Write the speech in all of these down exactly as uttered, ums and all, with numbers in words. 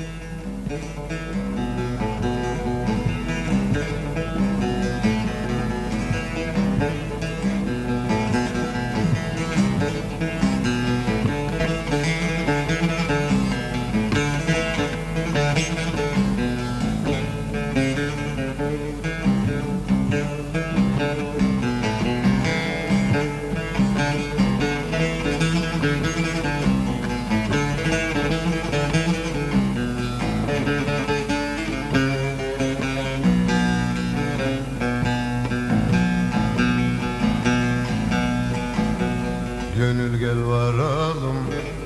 Gönül gel varalım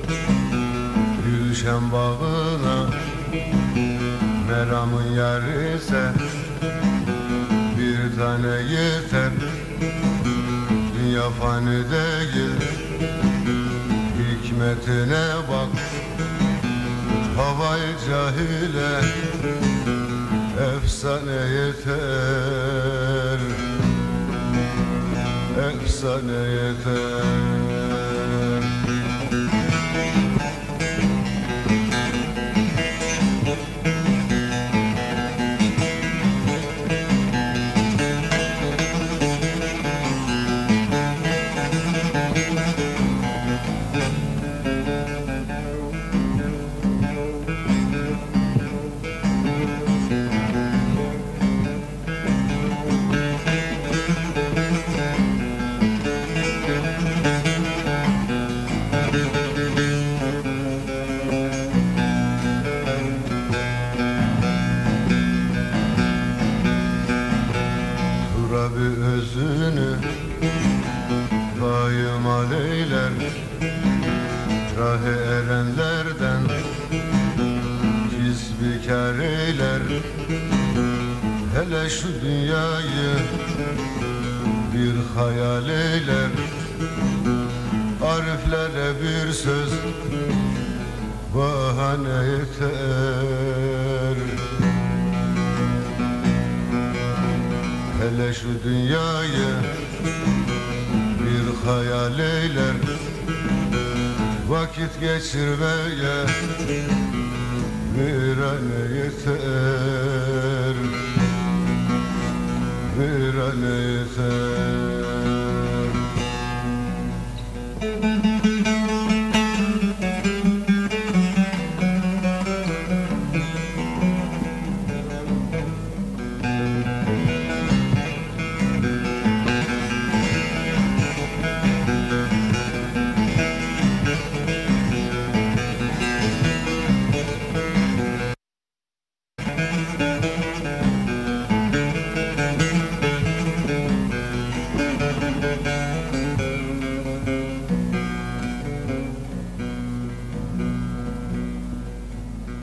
Gülşen bağına, meramın yarı ise bir tane yeter. Dünya fani değil, hikmetine bak. Havayı cahile efsane yeter, efsane yeter. Bir özünü daima leyler, rahi erenlerden cizbikar eyler. Hele şu dünyayı bir hayal eyler, ariflere bir söz bahane yeter. Hele şu dünyayı bir hayal eyler, vakit geçirmeye bir an yeter.